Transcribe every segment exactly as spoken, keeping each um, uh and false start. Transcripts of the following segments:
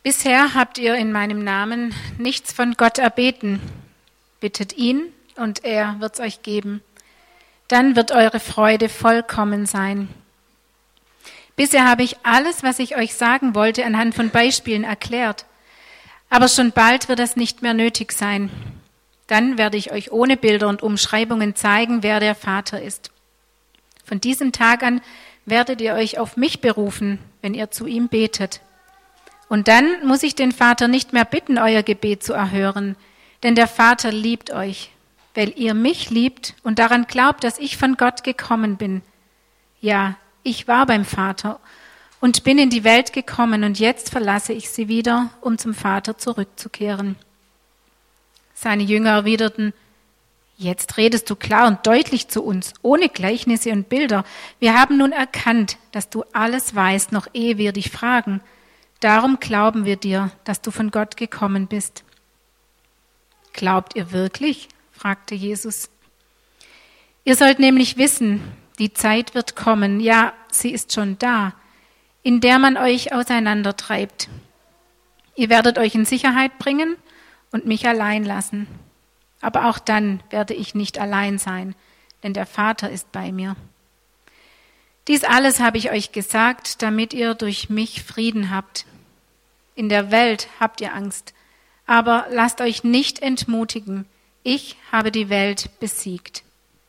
Bisher habt ihr in meinem Namen nichts von Gott erbeten. Bittet ihn und er wird's euch geben. Dann wird eure Freude vollkommen sein. Bisher habe ich alles, was ich euch sagen wollte, anhand von Beispielen erklärt. Aber schon bald wird das nicht mehr nötig sein. Dann werde ich euch ohne Bilder und Umschreibungen zeigen, wer der Vater ist. Von diesem Tag an werdet ihr euch auf mich berufen, wenn ihr zu ihm betet. Und dann muss ich den Vater nicht mehr bitten, euer Gebet zu erhören, denn der Vater liebt euch, weil ihr mich liebt und daran glaubt, dass ich von Gott gekommen bin. Ja, ich war beim Vater und bin in die Welt gekommen und jetzt verlasse ich sie wieder, um zum Vater zurückzukehren. Seine Jünger erwiderten: Jetzt redest du klar und deutlich zu uns, ohne Gleichnisse und Bilder. Wir haben nun erkannt, dass du alles weißt, noch ehe wir dich fragen. Darum glauben wir dir, dass du von Gott gekommen bist. Glaubt ihr wirklich? Fragte Jesus. Ihr sollt nämlich wissen, die Zeit wird kommen, ja, sie ist schon da, in der man euch auseinandertreibt. Ihr werdet euch in Sicherheit bringen und mich allein lassen. Aber auch dann werde ich nicht allein sein, denn der Vater ist bei mir. Dies alles habe ich euch gesagt, damit ihr durch mich Frieden habt. In der Welt habt ihr Angst, aber lasst euch nicht entmutigen. Ich habe die Welt besiegt.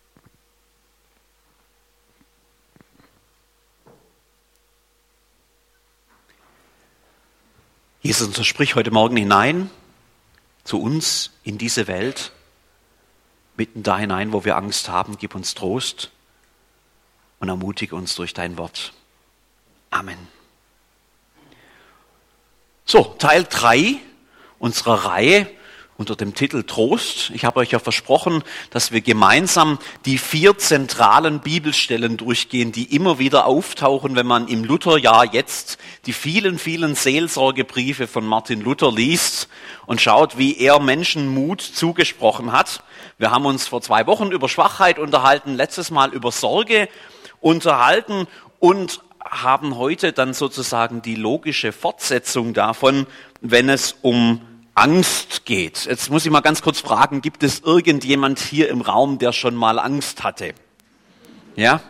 Jesus, sprich heute Morgen hinein zu uns in diese Welt, mitten da hinein, wo wir Angst haben. Gib uns Trost und ermutige uns durch dein Wort. Amen. So, Teil drei unserer Reihe unter dem Titel Trost. Ich habe euch ja versprochen, dass wir gemeinsam die vier zentralen Bibelstellen durchgehen, die immer wieder auftauchen, wenn man im Lutherjahr jetzt die vielen, vielen Seelsorgebriefe von Martin Luther liest und schaut, wie er Menschen Mut zugesprochen hat. Wir haben uns vor zwei Wochen über Schwachheit unterhalten, letztes Mal über Sorge unterhalten und haben heute dann sozusagen die logische Fortsetzung davon, wenn es um Angst geht. Jetzt muss ich mal ganz kurz fragen, gibt es irgendjemand hier im Raum, der schon mal Angst hatte? Ja?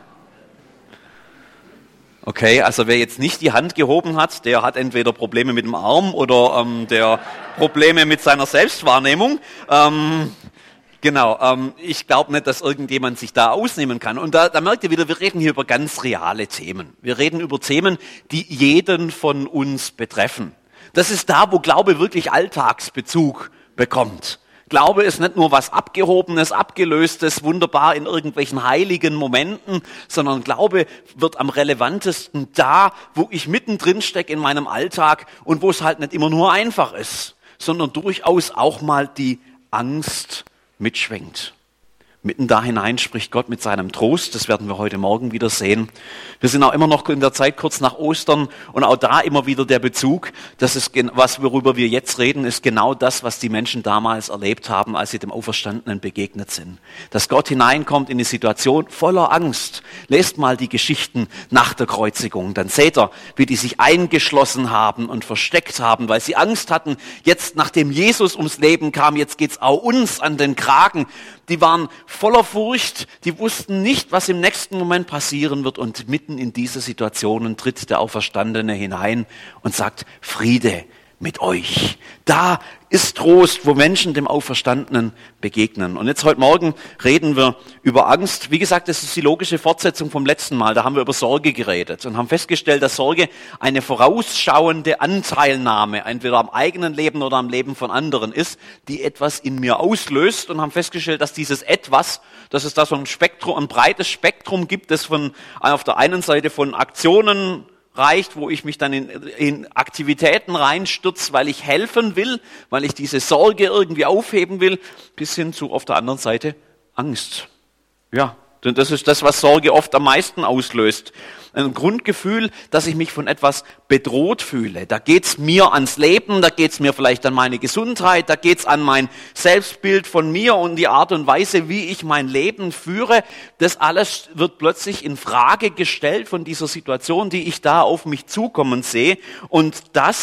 Okay, also wer jetzt nicht die Hand gehoben hat, der hat entweder Probleme mit dem Arm oder ähm, der Probleme mit seiner Selbstwahrnehmung. Ähm, Genau, ähm, ich glaube nicht, dass irgendjemand sich da ausnehmen kann. Und da, da merkt ihr wieder, wir reden hier über ganz reale Themen. Wir reden über Themen, die jeden von uns betreffen. Das ist da, wo Glaube wirklich Alltagsbezug bekommt. Glaube ist nicht nur was Abgehobenes, Abgelöstes, wunderbar in irgendwelchen heiligen Momenten, sondern Glaube wird am relevantesten da, wo ich mittendrin stecke in meinem Alltag und wo es halt nicht immer nur einfach ist, sondern durchaus auch mal die Angst mitschwingt. Mitten da hinein spricht Gott mit seinem Trost, das werden wir heute Morgen wieder sehen. Wir sind auch immer noch in der Zeit kurz nach Ostern und auch da immer wieder der Bezug, das ist, was worüber wir jetzt reden, ist genau das, was die Menschen damals erlebt haben, als sie dem Auferstandenen begegnet sind. Dass Gott hineinkommt in eine Situation voller Angst. Lest mal die Geschichten nach der Kreuzigung, dann seht ihr, wie die sich eingeschlossen haben und versteckt haben, weil sie Angst hatten, jetzt nachdem Jesus ums Leben kam, jetzt geht's auch uns an den Kragen. Die waren voller Furcht, die wussten nicht, was im nächsten Moment passieren wird und mitten in diese Situationen tritt der Auferstandene hinein und sagt, Friede mit euch. Da ist Trost, wo Menschen dem Auferstandenen begegnen. Und jetzt heute Morgen reden wir über Angst. Wie gesagt, das ist die logische Fortsetzung vom letzten Mal. Da haben wir über Sorge geredet und haben festgestellt, dass Sorge eine vorausschauende Anteilnahme entweder am eigenen Leben oder am Leben von anderen ist, die etwas in mir auslöst und haben festgestellt, dass dieses Etwas, dass es da so ein Spektrum, ein breites Spektrum gibt, das von auf der einen Seite von Aktionen reicht, wo ich mich dann in, in Aktivitäten reinstürze, weil ich helfen will, weil ich diese Sorge irgendwie aufheben will, bis hin zu auf der anderen Seite Angst. Ja, denn das ist das, was Sorge oft am meisten auslöst. Ein Grundgefühl, dass ich mich von etwas bedroht fühle. Da geht's mir ans Leben, da geht's mir vielleicht an meine Gesundheit, da geht's an mein Selbstbild von mir und die Art und Weise, wie ich mein Leben führe. Das alles wird plötzlich in Frage gestellt von dieser Situation, die ich da auf mich zukommen sehe. Und das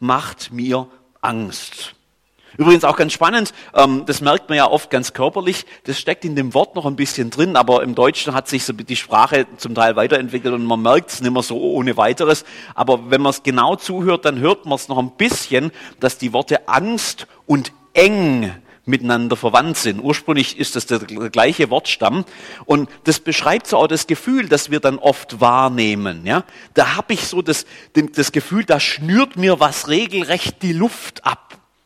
macht mir Angst. Übrigens auch ganz spannend, ähm, das merkt man ja oft ganz körperlich, das steckt in dem Wort noch ein bisschen drin, aber im Deutschen hat sich so die Sprache zum Teil weiterentwickelt und man merkt es nicht mehr so ohne weiteres. Aber wenn man es genau zuhört, dann hört man es noch ein bisschen, dass die Worte Angst und eng miteinander verwandt sind. Ursprünglich ist das der gleiche Wortstamm und das beschreibt so auch das Gefühl, das wir dann oft wahrnehmen. Ja? Da habe ich so das, das Gefühl, da schnürt mir was regelrecht die Luft ab.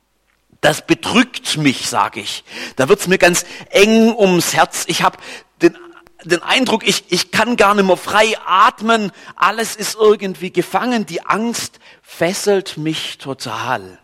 Das bedrückt mich, sage ich. Da wird's mir ganz eng ums Herz. Ich habe den, den Eindruck, ich, ich kann gar nicht mehr frei atmen. Alles ist irgendwie gefangen. Die Angst fesselt mich total.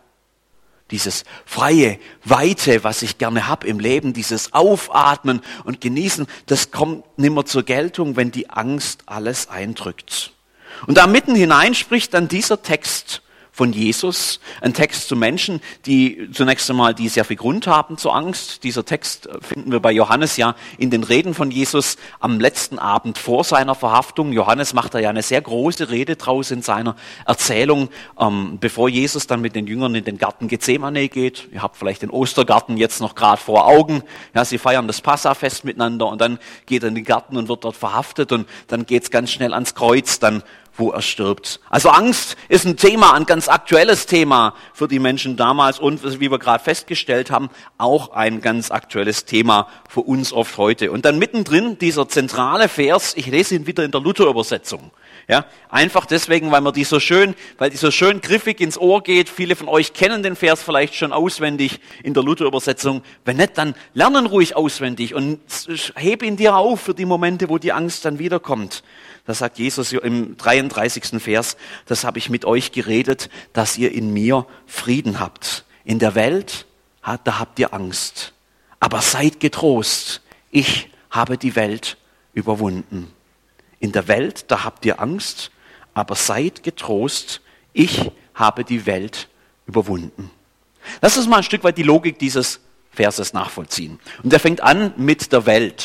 Dieses freie, weite, was ich gerne habe im Leben, dieses Aufatmen und Genießen, das kommt nicht mehr zur Geltung, wenn die Angst alles eindrückt. Und da mitten hinein spricht dann dieser Text von Jesus, ein Text zu Menschen, die zunächst einmal, die sehr viel Grund haben zur Angst. Dieser Text finden wir bei Johannes ja in den Reden von Jesus am letzten Abend vor seiner Verhaftung. Johannes macht da ja eine sehr große Rede draus in seiner Erzählung, ähm, bevor Jesus dann mit den Jüngern in den Garten Gethsemane geht. Ihr habt vielleicht den Ostergarten jetzt noch gerade vor Augen. Ja, sie feiern das Passafest miteinander und dann geht er in den Garten und wird dort verhaftet und dann geht's ganz schnell ans Kreuz, dann wo er stirbt. Also Angst ist ein Thema, ein ganz aktuelles Thema für die Menschen damals und, wie wir gerade festgestellt haben, auch ein ganz aktuelles Thema für uns oft heute. Und dann mittendrin dieser zentrale Vers, ich lese ihn wieder in der Luther-Übersetzung. Ja, einfach deswegen, weil man die so schön, weil die so schön griffig ins Ohr geht. Viele von euch kennen den Vers vielleicht schon auswendig in der Luther-Übersetzung. Wenn nicht, dann lernen ruhig auswendig und heb ihn dir auf für die Momente, wo die Angst dann wiederkommt. Da sagt Jesus im dreiunddreißigsten Vers, das habe ich mit euch geredet, dass ihr in mir Frieden habt. In der Welt, da habt ihr Angst. Aber seid getrost, ich habe die Welt überwunden. In der Welt, da habt ihr Angst, aber seid getrost, ich habe die Welt überwunden. Lass uns mal ein Stück weit die Logik dieses Verses nachvollziehen. Und der fängt an mit der Welt.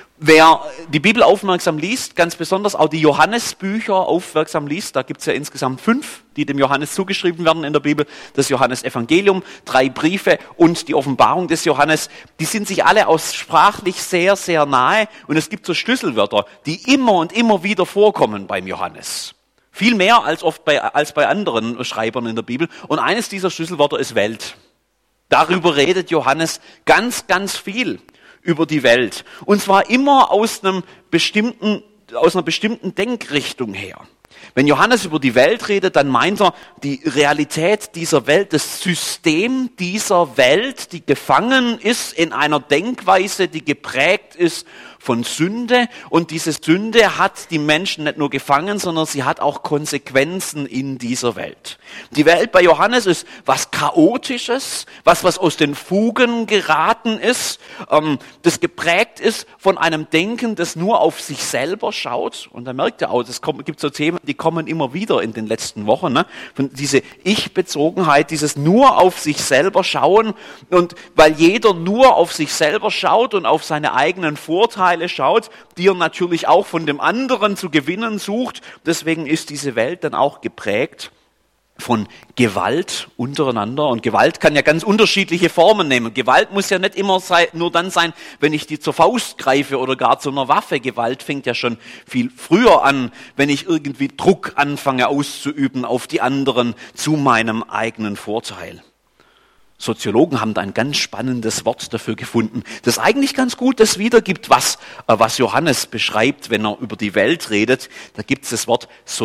Wer die Bibel aufmerksam liest, ganz besonders auch die Johannesbücher aufmerksam liest, da gibt's ja insgesamt fünf, die dem Johannes zugeschrieben werden in der Bibel, das Johannesevangelium, drei Briefe und die Offenbarung des Johannes, die sind sich alle aus sprachlich sehr, sehr nahe und es gibt so Schlüsselwörter, die immer und immer wieder vorkommen beim Johannes. Viel mehr als oft bei, als bei anderen Schreibern in der Bibel und eines dieser Schlüsselwörter ist Welt. Darüber redet Johannes ganz, ganz viel. Über die Welt. Und zwar immer aus einem bestimmten, aus einer bestimmten Denkrichtung her. Wenn Johannes über die Welt redet, dann meint er die Realität dieser Welt, das System dieser Welt, die gefangen ist in einer Denkweise, die geprägt ist von Sünde. Und diese Sünde hat die Menschen nicht nur gefangen, sondern sie hat auch Konsequenzen in dieser Welt. Die Welt bei Johannes ist was Chaotisches, was, was aus den Fugen geraten ist, ähm, das geprägt ist von einem Denken, das nur auf sich selber schaut. Und da merkt ihr auch, es gibt so Themen, die kommen immer wieder in den letzten Wochen. Ne? Von diese Ich-Bezogenheit, dieses nur auf sich selber schauen. Und weil jeder nur auf sich selber schaut und auf seine eigenen Vorteile schaut, die er natürlich auch von dem anderen zu gewinnen sucht. Deswegen ist diese Welt dann auch geprägt von Gewalt untereinander. Und Gewalt kann ja ganz unterschiedliche Formen nehmen. Gewalt muss ja nicht immer sein, nur dann sein, wenn ich die zur Faust greife oder gar zu einer Waffe. Gewalt fängt ja schon viel früher an, wenn ich irgendwie Druck anfange auszuüben auf die anderen zu meinem eigenen Vorteil. Soziologen haben da ein ganz spannendes Wort dafür gefunden, das eigentlich ganz gut das wiedergibt, was, was Johannes beschreibt, wenn er über die Welt redet. Da gibt es das Wort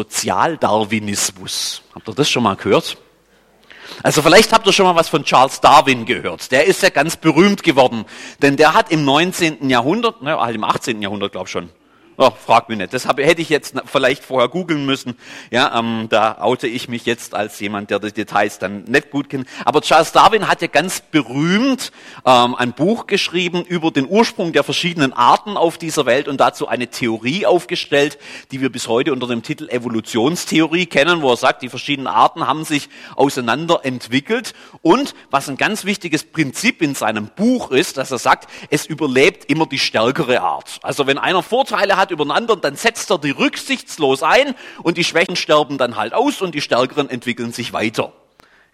Sozialdarwinismus. Habt ihr das schon mal gehört? Also vielleicht habt ihr schon mal was von Charles Darwin gehört. Der ist ja ganz berühmt geworden, denn der hat im neunzehnten Jahrhundert, ne, halt im achtzehnten Jahrhundert glaube ich schon, oh, frag mich nicht. Das hab, hätte ich jetzt vielleicht vorher googeln müssen. Ja, ähm, da oute ich mich jetzt als jemand, der die Details dann nicht gut kennt. Aber Charles Darwin hat ja ganz berühmt ähm, ein Buch geschrieben über den Ursprung der verschiedenen Arten auf dieser Welt und dazu eine Theorie aufgestellt, die wir bis heute unter dem Titel Evolutionstheorie kennen, wo er sagt, die verschiedenen Arten haben sich auseinander entwickelt. Und was ein ganz wichtiges Prinzip in seinem Buch ist, dass er sagt, es überlebt immer die stärkere Art. Also wenn einer Vorteile hat über den anderen, dann setzt er die rücksichtslos ein und die Schwächen sterben dann halt aus und die Stärkeren entwickeln sich weiter.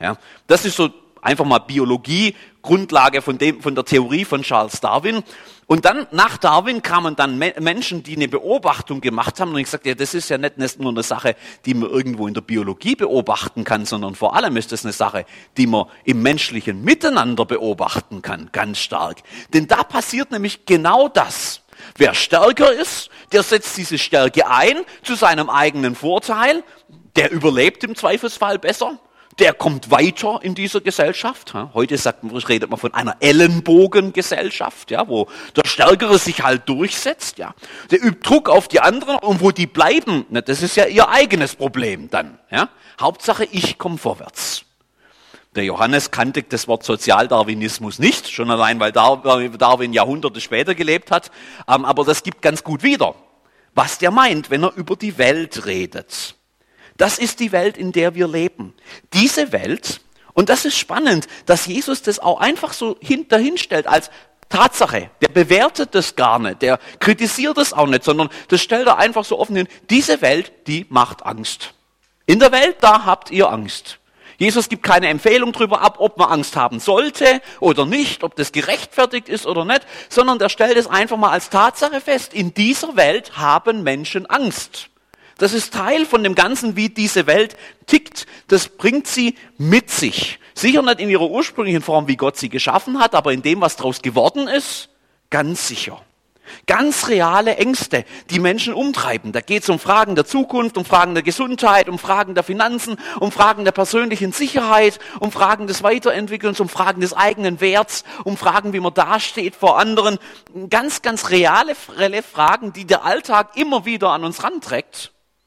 Ja, das ist so einfach mal Biologie, Grundlage von, dem, von der Theorie von Charles Darwin. Und dann, nach Darwin, kamen dann Me- Menschen, die eine Beobachtung gemacht haben. Und ich sagte, ja, das ist ja nicht nur eine Sache, die man irgendwo in der Biologie beobachten kann, sondern vor allem ist das eine Sache, die man im menschlichen Miteinander beobachten kann, ganz stark. Denn da passiert nämlich genau das. Wer stärker ist, der setzt diese Stärke ein zu seinem eigenen Vorteil. Der überlebt im Zweifelsfall besser. Der kommt weiter in dieser Gesellschaft. Heute sagt man, redet man von einer Ellenbogengesellschaft, ja, wo der Stärkere sich halt durchsetzt. Ja. Der übt Druck auf die anderen und wo die bleiben, na, das ist ja ihr eigenes Problem dann. Ja. Hauptsache, ich komme vorwärts. Der Johannes kannte das Wort Sozialdarwinismus nicht, schon allein, weil Darwin Jahrhunderte später gelebt hat. Aber das gibt ganz gut wieder, was der meint, wenn er über die Welt redet. Das ist die Welt, in der wir leben. Diese Welt, und das ist spannend, dass Jesus das auch einfach so dahinstellt als Tatsache. Der bewertet das gar nicht, der kritisiert das auch nicht, sondern das stellt er einfach so offen hin. Diese Welt, die macht Angst. In der Welt, da habt ihr Angst. Jesus gibt keine Empfehlung darüber ab, ob man Angst haben sollte oder nicht, ob das gerechtfertigt ist oder nicht, sondern der stellt es einfach mal als Tatsache fest. In dieser Welt haben Menschen Angst. Das ist Teil von dem Ganzen, wie diese Welt tickt. Das bringt sie mit sich. Sicher nicht in ihrer ursprünglichen Form, wie Gott sie geschaffen hat, aber in dem, was daraus geworden ist, ganz sicher. Ganz reale Ängste, die Menschen umtreiben. Da geht es um Fragen der Zukunft, um Fragen der Gesundheit, um Fragen der Finanzen, um Fragen der persönlichen Sicherheit, um Fragen des Weiterentwickelns, um Fragen des eigenen Werts, um Fragen, wie man dasteht vor anderen. Ganz, ganz reale Fragen, die der Alltag immer wieder an uns ranträgt.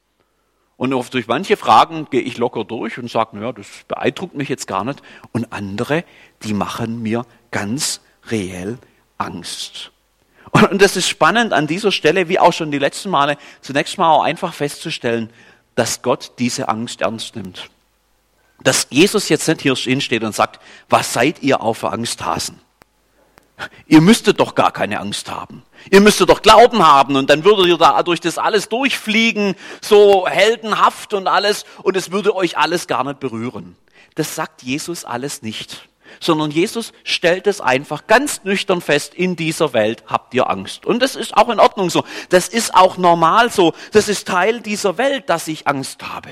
Und oft durch manche Fragen gehe ich locker durch und sage, naja, das beeindruckt mich jetzt gar nicht. Und andere, die machen mir ganz reell Angst. Und das ist spannend an dieser Stelle, wie auch schon die letzten Male, zunächst mal auch einfach festzustellen, dass Gott diese Angst ernst nimmt. Dass Jesus jetzt nicht hier hinsteht und sagt, was seid ihr auch für Angsthasen? Ihr müsstet doch gar keine Angst haben. Ihr müsstet doch Glauben haben und dann würdet ihr da durch das alles durchfliegen, so heldenhaft und alles, und es würde euch alles gar nicht berühren. Das sagt Jesus alles nicht, sondern Jesus stellt es einfach ganz nüchtern fest, in dieser Welt habt ihr Angst. Und das ist auch in Ordnung so. Das ist auch normal so. Das ist Teil dieser Welt, dass ich Angst habe.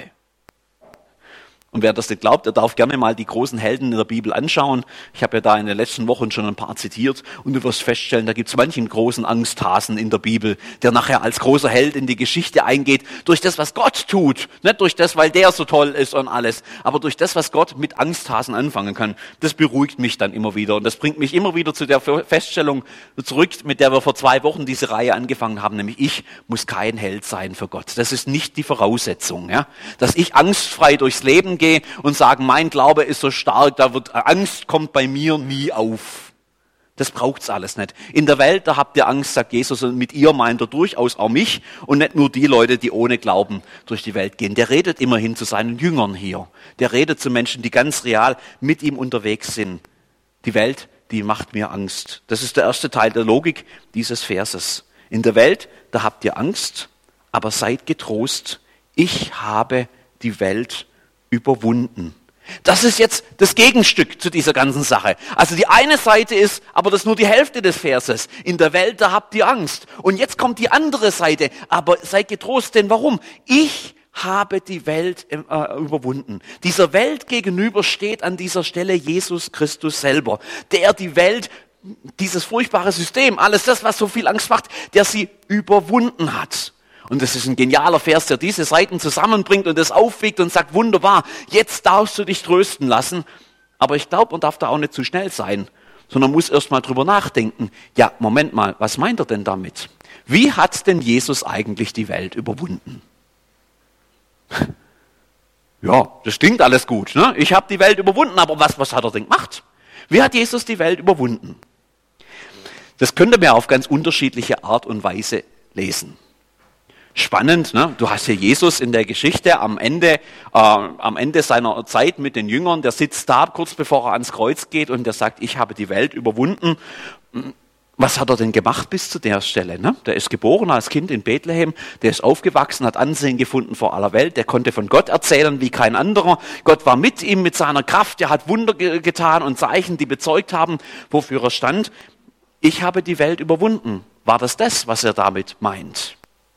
Und wer das nicht glaubt, der darf gerne mal die großen Helden in der Bibel anschauen. Ich habe ja da in den letzten Wochen schon ein paar zitiert und du wirst feststellen, da gibt es manchen großen Angsthasen in der Bibel, der nachher als großer Held in die Geschichte eingeht, durch das, was Gott tut. Nicht durch das, weil der so toll ist und alles, aber durch das, was Gott mit Angsthasen anfangen kann. Das beruhigt mich dann immer wieder und das bringt mich immer wieder zu der Feststellung zurück, mit der wir vor zwei Wochen diese Reihe angefangen haben, nämlich ich muss kein Held sein für Gott. Das ist nicht die Voraussetzung, ja? Dass ich angstfrei durchs Leben gehe und sagen, mein Glaube ist so stark, da wird Angst kommt bei mir nie auf. Das braucht's alles nicht. In der Welt, da habt ihr Angst, sagt Jesus, und mit ihr meint er durchaus auch mich und nicht nur die Leute, die ohne Glauben durch die Welt gehen. Der redet immerhin zu seinen Jüngern hier. Der redet zu Menschen, die ganz real mit ihm unterwegs sind. Die Welt, die macht mir Angst. Das ist der erste Teil der Logik dieses Verses. In der Welt, da habt ihr Angst, aber seid getrost. Ich habe die Welt überwunden. Das ist jetzt das Gegenstück zu dieser ganzen Sache. Also die eine Seite ist, aber das ist nur die Hälfte des Verses. In der Welt, da habt ihr Angst. Und jetzt kommt die andere Seite. Aber seid getrost, denn warum? Ich habe die Welt äh, überwunden. Dieser Welt gegenüber steht an dieser Stelle Jesus Christus selber, der die Welt, dieses furchtbare System, alles das, was so viel Angst macht, der sie überwunden hat. Und das ist ein genialer Vers, der diese Seiten zusammenbringt und das aufwiegt und sagt, wunderbar, jetzt darfst du dich trösten lassen. Aber ich glaube, man darf da auch nicht zu schnell sein, sondern muss erst mal drüber nachdenken. Ja, Moment mal, was meint er denn damit? Wie hat denn Jesus eigentlich die Welt überwunden? Ja, das klingt alles gut, ne? Ich habe die Welt überwunden, aber was, was hat er denn gemacht? Wie hat Jesus die Welt überwunden? Das könnte man auf ganz unterschiedliche Art und Weise lesen. Spannend, ne? Du hast hier Jesus in der Geschichte am Ende, äh, am Ende seiner Zeit mit den Jüngern, der sitzt da kurz bevor er ans Kreuz geht und der sagt, ich habe die Welt überwunden. Was hat er denn gemacht bis zu der Stelle? Ne? Der ist geboren als Kind in Bethlehem, der ist aufgewachsen, hat Ansehen gefunden vor aller Welt, der konnte von Gott erzählen wie kein anderer. Gott war mit ihm, mit seiner Kraft, er hat Wunder ge- getan und Zeichen, die bezeugt haben, wofür er stand. Ich habe die Welt überwunden. War das das, was er damit meint?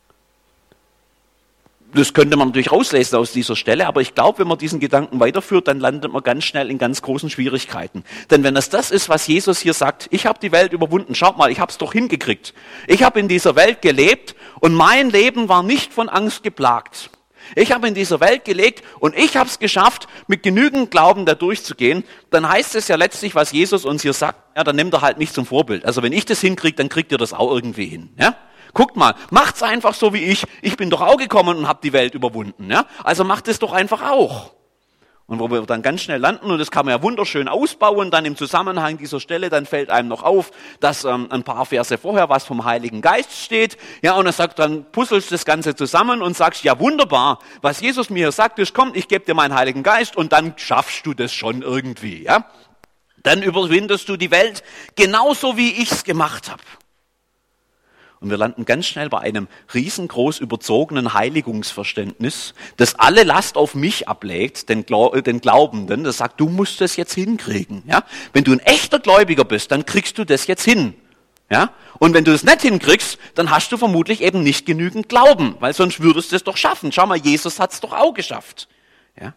Das könnte man natürlich rauslesen aus dieser Stelle, aber ich glaube, wenn man diesen Gedanken weiterführt, dann landet man ganz schnell in ganz großen Schwierigkeiten. Denn wenn es das ist, was Jesus hier sagt, ich habe die Welt überwunden, schaut mal, ich habe es doch hingekriegt. Ich habe in dieser Welt gelebt und mein Leben war nicht von Angst geplagt. Ich habe in dieser Welt gelebt und ich habe es geschafft, mit genügend Glauben da durchzugehen. Dann heißt es ja letztlich, was Jesus uns hier sagt, ja, dann nimmt er halt mich zum Vorbild. Also wenn ich das hinkriege, dann kriegt ihr das auch irgendwie hin, ja? Guckt mal, macht's einfach so wie ich. Ich bin doch auch gekommen und habe die Welt überwunden. Ja? Also macht es doch einfach auch. Und wo wir dann ganz schnell landen, und das kann man ja wunderschön ausbauen, dann im Zusammenhang dieser Stelle, dann fällt einem noch auf, dass ähm, ein paar Verse vorher was vom Heiligen Geist steht. Ja, und er sagt, dann puzzelst das Ganze zusammen und sagst, ja wunderbar, was Jesus mir hier sagt, ist, komm, ich gebe dir meinen Heiligen Geist und dann schaffst du das schon irgendwie. Ja? Dann überwindest du die Welt genauso, wie ich's gemacht habe. Und wir landen ganz schnell bei einem riesengroß überzogenen Heiligungsverständnis, das alle Last auf mich ablegt, den, Glau- den Glaubenden, das sagt, du musst das jetzt hinkriegen. Ja? Wenn du ein echter Gläubiger bist, dann kriegst du das jetzt hin. Ja? Und wenn du das nicht hinkriegst, dann hast du vermutlich eben nicht genügend Glauben, weil sonst würdest du es doch schaffen. Schau mal, Jesus hat es doch auch geschafft. Ja?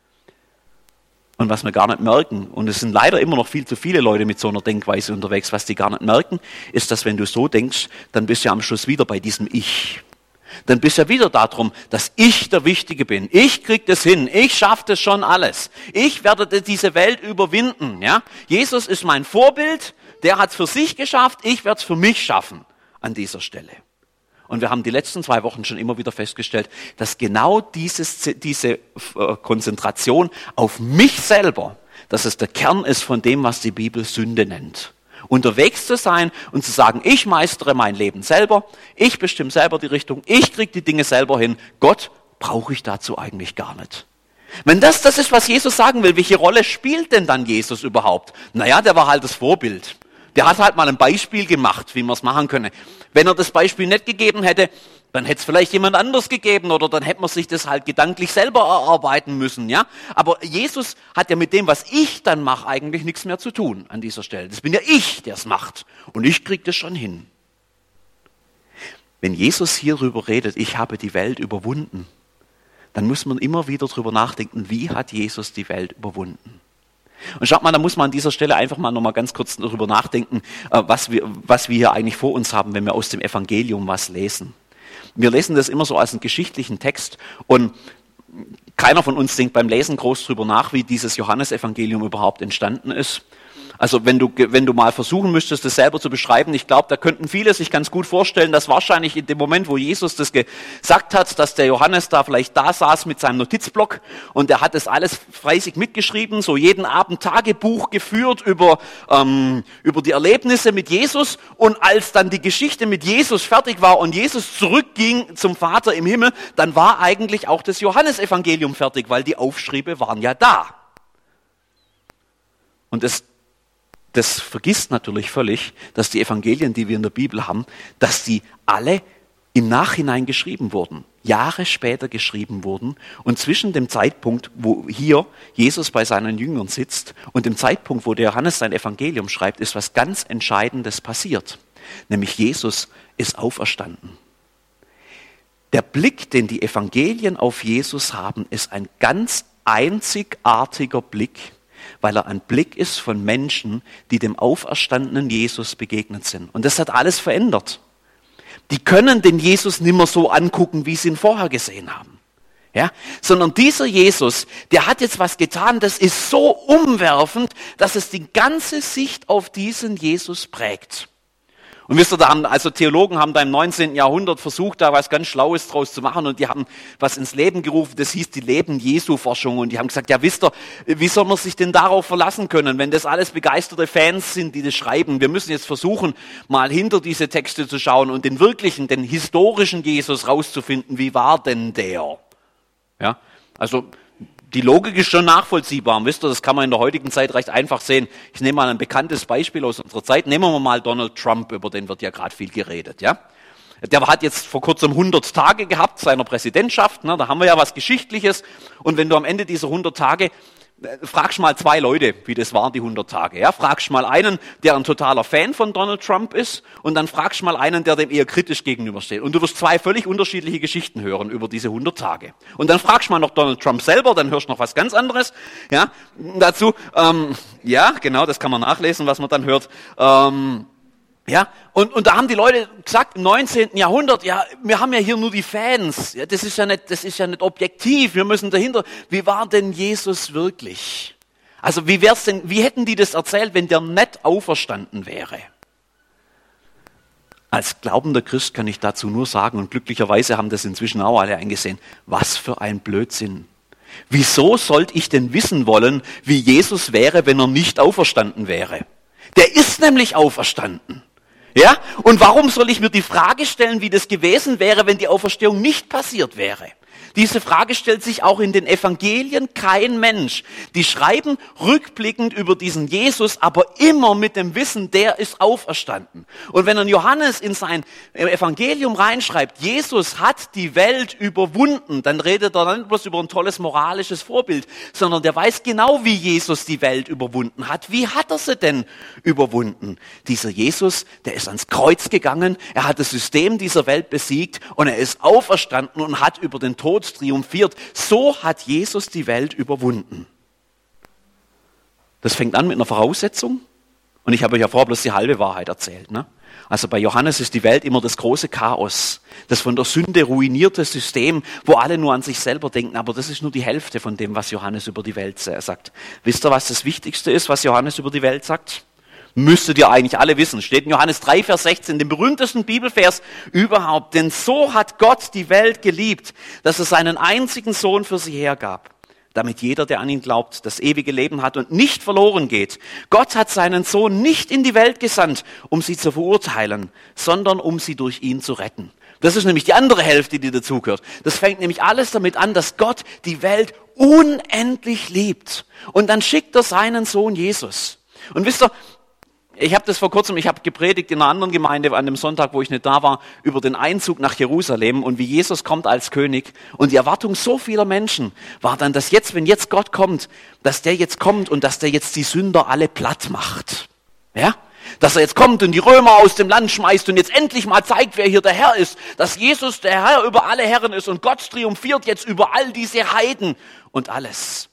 Und was wir gar nicht merken, und es sind leider immer noch viel zu viele Leute mit so einer Denkweise unterwegs, was die gar nicht merken, ist, dass wenn du so denkst, dann bist du am Schluss wieder bei diesem Ich. Dann bist du ja wieder darum, dass ich der Wichtige bin. Ich krieg das hin. Ich schaffe das schon alles. Ich werde diese Welt überwinden. Ja? Jesus ist mein Vorbild. Der hat es für sich geschafft. Ich werde es für mich schaffen an dieser Stelle. Und wir haben die letzten zwei Wochen schon immer wieder festgestellt, dass genau dieses, diese Konzentration auf mich selber, dass es der Kern ist von dem, was die Bibel Sünde nennt. Unterwegs zu sein und zu sagen, ich meistere mein Leben selber, ich bestimme selber die Richtung, ich kriege die Dinge selber hin, Gott brauche ich dazu eigentlich gar nicht. Wenn das das ist, was Jesus sagen will, welche Rolle spielt denn dann Jesus überhaupt? Naja, der war halt das Vorbild. Der hat halt mal ein Beispiel gemacht, wie man es machen könne. Wenn er das Beispiel nicht gegeben hätte, dann hätte es vielleicht jemand anders gegeben oder dann hätte man sich das halt gedanklich selber erarbeiten müssen. Ja? Aber Jesus hat ja mit dem, was ich dann mache, eigentlich nichts mehr zu tun an dieser Stelle. Das bin ja ich, der es macht. Und ich kriege das schon hin. Wenn Jesus hierüber redet, ich habe die Welt überwunden, dann muss man immer wieder drüber nachdenken, wie hat Jesus die Welt überwunden? Und schaut mal, da muss man an dieser Stelle einfach mal noch mal ganz kurz darüber nachdenken, was wir, was wir hier eigentlich vor uns haben, wenn wir aus dem Evangelium was lesen. Wir lesen das immer so als einen geschichtlichen Text und keiner von uns denkt beim Lesen groß drüber nach, wie dieses Johannesevangelium überhaupt entstanden ist. Also wenn du, wenn du mal versuchen müsstest, das selber zu beschreiben, ich glaube, da könnten viele sich ganz gut vorstellen, dass wahrscheinlich in dem Moment, wo Jesus das gesagt hat, dass der Johannes da vielleicht da saß mit seinem Notizblock und er hat das alles fleißig mitgeschrieben, so jeden Abend Tagebuch geführt über, ähm, über die Erlebnisse mit Jesus, und als dann die Geschichte mit Jesus fertig war und Jesus zurückging zum Vater im Himmel, dann war eigentlich auch das Johannesevangelium fertig, weil die Aufschriebe waren ja da. Und das Das vergisst natürlich völlig, dass die Evangelien, die wir in der Bibel haben, dass die alle im Nachhinein geschrieben wurden, Jahre später geschrieben wurden. Und zwischen dem Zeitpunkt, wo hier Jesus bei seinen Jüngern sitzt und dem Zeitpunkt, wo der Johannes sein Evangelium schreibt, ist was ganz Entscheidendes passiert. Nämlich Jesus ist auferstanden. Der Blick, den die Evangelien auf Jesus haben, ist ein ganz einzigartiger Blick, weil er ein Blick ist von Menschen, die dem auferstandenen Jesus begegnet sind. Und das hat alles verändert. Die können den Jesus nicht mehr so angucken, wie sie ihn vorher gesehen haben. Ja? Sondern dieser Jesus, der hat jetzt was getan, das ist so umwerfend, dass es die ganze Sicht auf diesen Jesus prägt. Und wisst ihr, da haben, also Theologen haben da im neunzehnten Jahrhundert versucht, da was ganz Schlaues draus zu machen, und die haben was ins Leben gerufen, das hieß die Leben-Jesu-Forschung, und die haben gesagt, ja wisst ihr, wie soll man sich denn darauf verlassen können, wenn das alles begeisterte Fans sind, die das schreiben? Wir müssen jetzt versuchen, mal hinter diese Texte zu schauen und den wirklichen, den historischen Jesus rauszufinden, wie war denn der? Ja, also die Logik ist schon nachvollziehbar. Wisst ihr, das kann man in der heutigen Zeit recht einfach sehen. Ich nehme mal ein bekanntes Beispiel aus unserer Zeit. Nehmen wir mal Donald Trump, über den wird ja gerade viel geredet. Ja? Der hat jetzt vor kurzem hundert Tage gehabt seiner Präsidentschaft. Ne? Da haben wir ja was Geschichtliches. Und wenn du am Ende dieser hundert Tage, fragst mal zwei Leute, wie das waren, die hundert Tage. Ja? Fragst mal einen, der ein totaler Fan von Donald Trump ist, und dann fragst mal einen, der dem eher kritisch gegenübersteht. Und du wirst zwei völlig unterschiedliche Geschichten hören über diese hundert Tage. Und dann fragst mal noch Donald Trump selber, dann hörst du noch was ganz anderes. Ja? Dazu, ähm, ja, genau, das kann man nachlesen, was man dann hört. Ähm, Ja, und, und da haben die Leute gesagt, im neunzehnten Jahrhundert, ja, wir haben ja hier nur die Fans, ja, das ist ja nicht, das ist ja nicht objektiv, wir müssen dahinter, wie war denn Jesus wirklich? Also wie wär's denn, wie hätten die das erzählt, wenn der nicht auferstanden wäre? Als glaubender Christ kann ich dazu nur sagen, und glücklicherweise haben das inzwischen auch alle eingesehen, was für ein Blödsinn. Wieso sollte ich denn wissen wollen, wie Jesus wäre, wenn er nicht auferstanden wäre? Der ist nämlich auferstanden. Ja? Und warum soll ich mir die Frage stellen, wie das gewesen wäre, wenn die Auferstehung nicht passiert wäre? Diese Frage stellt sich auch in den Evangelien kein Mensch. Die schreiben rückblickend über diesen Jesus, aber immer mit dem Wissen, der ist auferstanden. Und wenn ein Johannes in sein Evangelium reinschreibt, Jesus hat die Welt überwunden, dann redet er nicht bloß über ein tolles moralisches Vorbild, sondern der weiß genau, wie Jesus die Welt überwunden hat. Wie hat er sie denn überwunden? Dieser Jesus, der ist ans Kreuz gegangen, er hat das System dieser Welt besiegt und er ist auferstanden und hat über den Tod triumphiert. So hat Jesus die Welt überwunden. Das fängt an mit einer Voraussetzung. Und ich habe euch ja vorher bloß die halbe Wahrheit erzählt. Ne? Also bei Johannes ist die Welt immer das große Chaos. Das von der Sünde ruinierte System, wo alle nur an sich selber denken. Aber das ist nur die Hälfte von dem, was Johannes über die Welt sagt. Wisst ihr, was das Wichtigste ist, was Johannes über die Welt sagt? Müsstet ihr eigentlich alle wissen. Steht in Johannes drei, Vers sechzehn, dem berühmtesten Bibelvers überhaupt. Denn so hat Gott die Welt geliebt, dass er seinen einzigen Sohn für sie hergab, damit jeder, der an ihn glaubt, das ewige Leben hat und nicht verloren geht. Gott hat seinen Sohn nicht in die Welt gesandt, um sie zu verurteilen, sondern um sie durch ihn zu retten. Das ist nämlich die andere Hälfte, die dazugehört. Das fängt nämlich alles damit an, dass Gott die Welt unendlich liebt. Und dann schickt er seinen Sohn Jesus. Und wisst ihr, ich habe das vor kurzem, ich habe gepredigt in einer anderen Gemeinde an dem Sonntag, wo ich nicht da war, über den Einzug nach Jerusalem und wie Jesus kommt als König. Und die Erwartung so vieler Menschen war dann, dass jetzt, wenn jetzt Gott kommt, dass der jetzt kommt und dass der jetzt die Sünder alle platt macht. Ja? Dass er jetzt kommt und die Römer aus dem Land schmeißt und jetzt endlich mal zeigt, wer hier der Herr ist. Dass Jesus der Herr über alle Herren ist und Gott triumphiert jetzt über all diese Heiden und alles.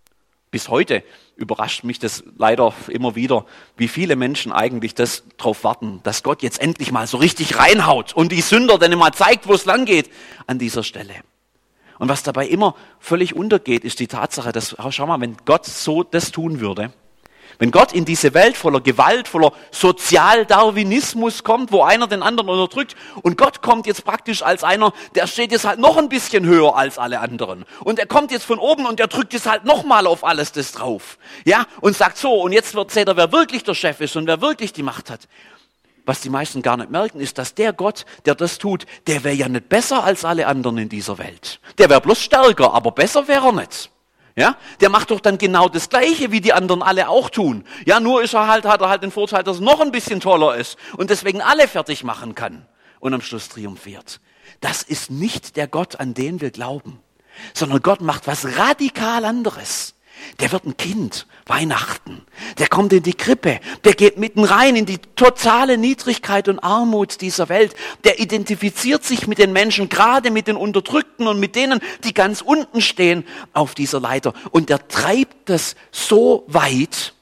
Bis heute überrascht mich das leider immer wieder, wie viele Menschen eigentlich das drauf warten, dass Gott jetzt endlich mal so richtig reinhaut und die Sünder dann mal zeigt, wo es lang geht an dieser Stelle. Und was dabei immer völlig untergeht, ist die Tatsache, dass, schau mal, wenn Gott so das tun würde, wenn Gott in diese Welt voller Gewalt, voller Sozialdarwinismus kommt, wo einer den anderen unterdrückt, und Gott kommt jetzt praktisch als einer, der steht jetzt halt noch ein bisschen höher als alle anderen. Und er kommt jetzt von oben und der drückt jetzt halt nochmal auf alles das drauf. Ja, und sagt so, und jetzt wird seht ihr, wer wirklich der Chef ist und wer wirklich die Macht hat. Was die meisten gar nicht merken, ist, dass der Gott, der das tut, der wäre ja nicht besser als alle anderen in dieser Welt. Der wäre bloß stärker, aber besser wäre er nicht. Ja, der macht doch dann genau das Gleiche, wie die anderen alle auch tun. Ja, nur ist er halt, hat er halt den Vorteil, dass er noch ein bisschen toller ist und deswegen alle fertig machen kann und am Schluss triumphiert. Das ist nicht der Gott, an den wir glauben, sondern Gott macht was radikal anderes. Der wird ein Kind, Weihnachten. Der kommt in die Krippe. Der geht mitten rein in die totale Niedrigkeit und Armut dieser Welt. Der identifiziert sich mit den Menschen, gerade mit den Unterdrückten und mit denen, die ganz unten stehen auf dieser Leiter. Und der treibt das so weit,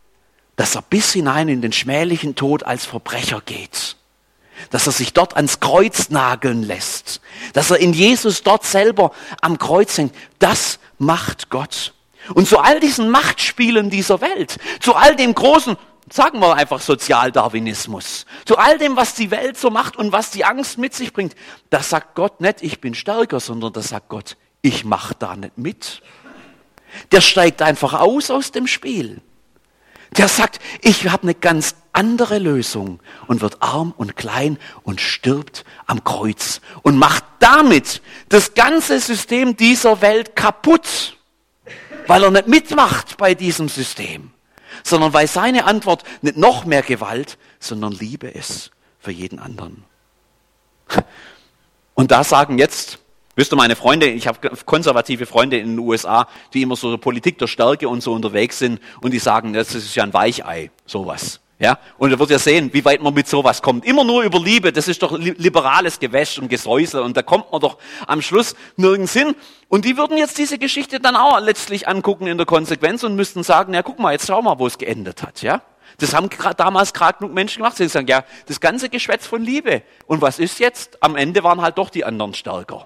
dass er bis hinein in den schmählichen Tod als Verbrecher geht. Dass er sich dort ans Kreuz nageln lässt. Dass er in Jesus dort selber am Kreuz hängt. Das macht Gott. Und zu all diesen Machtspielen dieser Welt, zu all dem großen, sagen wir einfach Sozialdarwinismus, zu all dem, was die Welt so macht und was die Angst mit sich bringt, da sagt Gott nicht, ich bin stärker, sondern da sagt Gott, ich mache da nicht mit. Der steigt einfach aus aus dem Spiel. Der sagt, ich habe eine ganz andere Lösung und wird arm und klein und stirbt am Kreuz und macht damit das ganze System dieser Welt kaputt. weil er nicht mitmacht bei diesem System, sondern weil seine Antwort nicht noch mehr Gewalt, sondern Liebe ist für jeden anderen. Und da sagen jetzt, wisst ihr, meine Freunde, ich habe konservative Freunde in den U S A, die immer so Politik der Stärke und so unterwegs sind und die sagen, das ist ja ein Weichei, sowas. Ja? Und ihr werdet ja sehen, wie weit man mit sowas kommt. Immer nur über Liebe, das ist doch liberales Gewäsch und Gesäusel und da kommt man doch am Schluss nirgends hin. Und die würden jetzt diese Geschichte dann auch letztlich angucken in der Konsequenz und müssten sagen, ja guck mal, jetzt schau mal, wo es geendet hat. Ja? Das haben damals gerade genug Menschen gemacht. Sie sagen, ja, das ganze Geschwätz von Liebe. Und was ist jetzt? Am Ende waren halt doch die anderen stärker.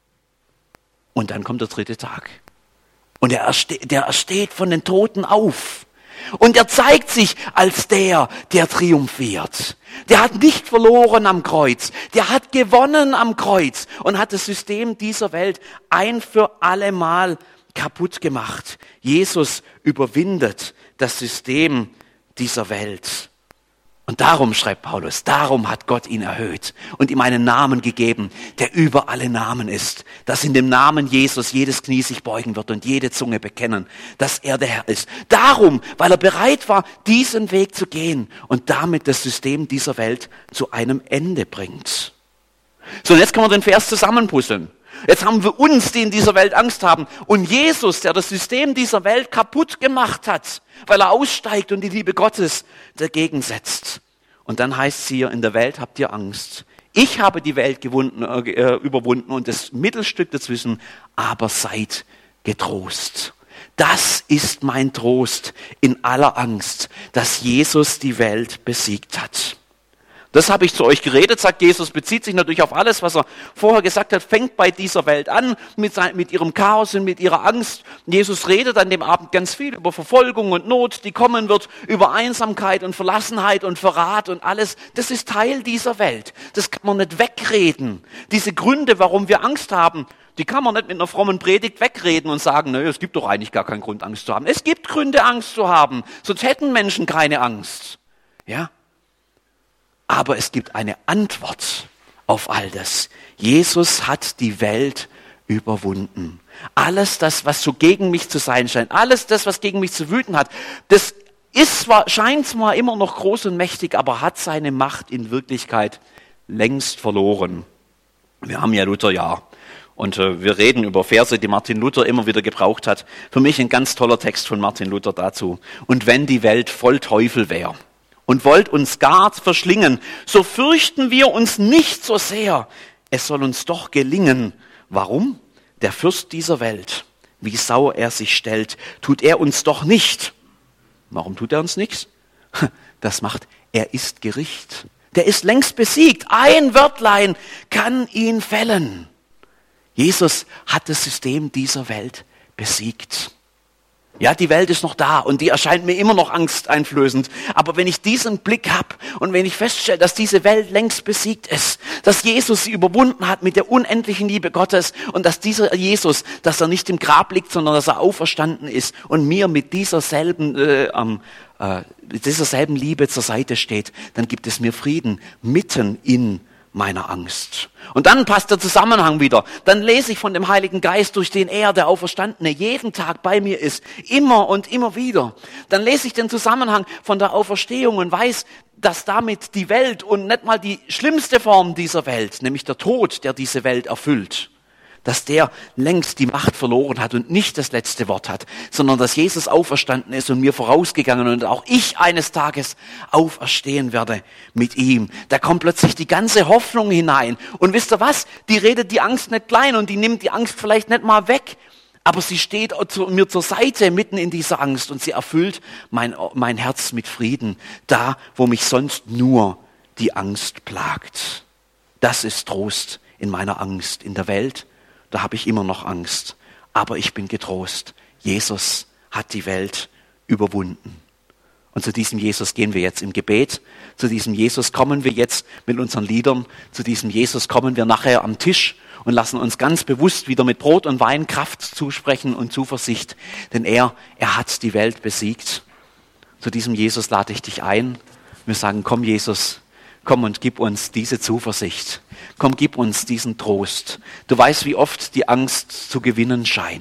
Und dann kommt der dritte Tag. Und er ersteht, der ersteht von den Toten auf. Und er zeigt sich als der, der triumphiert. Der hat nicht verloren am Kreuz. Der hat gewonnen am Kreuz und hat das System dieser Welt ein für alle Mal kaputt gemacht. Jesus überwindet das System dieser Welt. Und darum, schreibt Paulus, darum hat Gott ihn erhöht und ihm einen Namen gegeben, der über alle Namen ist, dass in dem Namen Jesus jedes Knie sich beugen wird und jede Zunge bekennen, dass er der Herr ist. Darum, weil er bereit war, diesen Weg zu gehen und damit das System dieser Welt zu einem Ende bringt. So, und jetzt können wir den Vers zusammenpuzzeln. Jetzt haben wir uns, die in dieser Welt Angst haben, und Jesus, der das System dieser Welt kaputt gemacht hat, weil er aussteigt und die Liebe Gottes dagegen setzt. Und dann heißt es hier, in der Welt habt ihr Angst. Ich habe die Welt gewunden, äh, überwunden und das Mittelstück dazwischen, aber seid getrost. Das ist mein Trost in aller Angst, dass Jesus die Welt besiegt hat. Das habe ich zu euch geredet, sagt Jesus, bezieht sich natürlich auf alles, was er vorher gesagt hat, fängt bei dieser Welt an, mit, sein, mit ihrem Chaos und mit ihrer Angst. Jesus redet an dem Abend ganz viel über Verfolgung und Not, die kommen wird, über Einsamkeit und Verlassenheit und Verrat und alles. Das ist Teil dieser Welt. Das kann man nicht wegreden. Diese Gründe, warum wir Angst haben, die kann man nicht mit einer frommen Predigt wegreden und sagen, nö, es gibt doch eigentlich gar keinen Grund, Angst zu haben. Es gibt Gründe, Angst zu haben, sonst hätten Menschen keine Angst. Ja? Aber es gibt eine Antwort auf all das. Jesus hat die Welt überwunden. Alles das, was so gegen mich zu sein scheint, alles das, was gegen mich zu wüten hat, das ist zwar, scheint zwar immer noch groß und mächtig, aber hat seine Macht in Wirklichkeit längst verloren. Wir haben ja Lutherjahr und äh, wir reden über Verse, die Martin Luther immer wieder gebraucht hat. Für mich ein ganz toller Text von Martin Luther dazu. Und wenn die Welt voll Teufel wäre und wollt uns gar verschlingen, so fürchten wir uns nicht so sehr. Es soll uns doch gelingen. Warum? Der Fürst dieser Welt, wie sauer er sich stellt, tut er uns doch nicht. Warum tut er uns nichts? Das macht, er ist Gericht. Der ist längst besiegt. Ein Wörtlein kann ihn fällen. Jesus hat das System dieser Welt besiegt. Ja, die Welt ist noch da und die erscheint mir immer noch angsteinflößend. Aber wenn ich diesen Blick habe und wenn ich feststelle, dass diese Welt längst besiegt ist, dass Jesus sie überwunden hat mit der unendlichen Liebe Gottes und dass dieser Jesus, dass er nicht im Grab liegt, sondern dass er auferstanden ist und mir mit dieser selben, äh, äh, mit dieser selben Liebe zur Seite steht, dann gibt es mir Frieden mitten in meiner Angst. Und dann passt der Zusammenhang wieder. Dann lese ich von dem Heiligen Geist, durch den er, der Auferstandene, jeden Tag bei mir ist. Immer und immer wieder. Dann lese ich den Zusammenhang von der Auferstehung und weiß, dass damit die Welt und nicht mal die schlimmste Form dieser Welt, nämlich der Tod, der diese Welt erfüllt, dass der längst die Macht verloren hat und nicht das letzte Wort hat, sondern dass Jesus auferstanden ist und mir vorausgegangen und auch ich eines Tages auferstehen werde mit ihm. Da kommt plötzlich die ganze Hoffnung hinein. Und wisst ihr was? Die redet die Angst nicht klein und die nimmt die Angst vielleicht nicht mal weg, aber sie steht zu, mir zur Seite mitten in dieser Angst und sie erfüllt mein, mein Herz mit Frieden, da wo mich sonst nur die Angst plagt. Das ist Trost in meiner Angst in der Welt. Da habe ich immer noch Angst. Aber ich bin getrost. Jesus hat die Welt überwunden. Und zu diesem Jesus gehen wir jetzt im Gebet. Zu diesem Jesus kommen wir jetzt mit unseren Liedern. Zu diesem Jesus kommen wir nachher am Tisch und lassen uns ganz bewusst wieder mit Brot und Wein Kraft zusprechen und Zuversicht. Denn er, er hat die Welt besiegt. Zu diesem Jesus lade ich dich ein. Wir sagen, komm Jesus, komm und gib uns diese Zuversicht. Komm, gib uns diesen Trost. Du weißt, wie oft die Angst zu gewinnen scheint.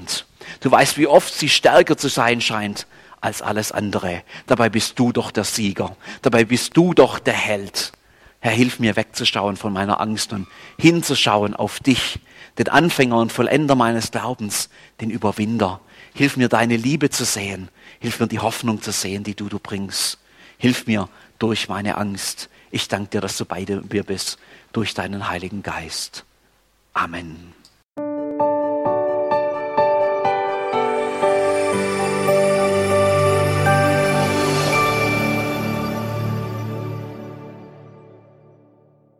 Du weißt, wie oft sie stärker zu sein scheint als alles andere. Dabei bist du doch der Sieger. Dabei bist du doch der Held. Herr, hilf mir wegzuschauen von meiner Angst und hinzuschauen auf dich, den Anfänger und Vollender meines Glaubens, den Überwinder. Hilf mir, deine Liebe zu sehen. Hilf mir, die Hoffnung zu sehen, die du, du bringst. Hilf mir durch meine Angst. Ich danke dir, dass du bei mir bist, durch deinen Heiligen Geist. Amen.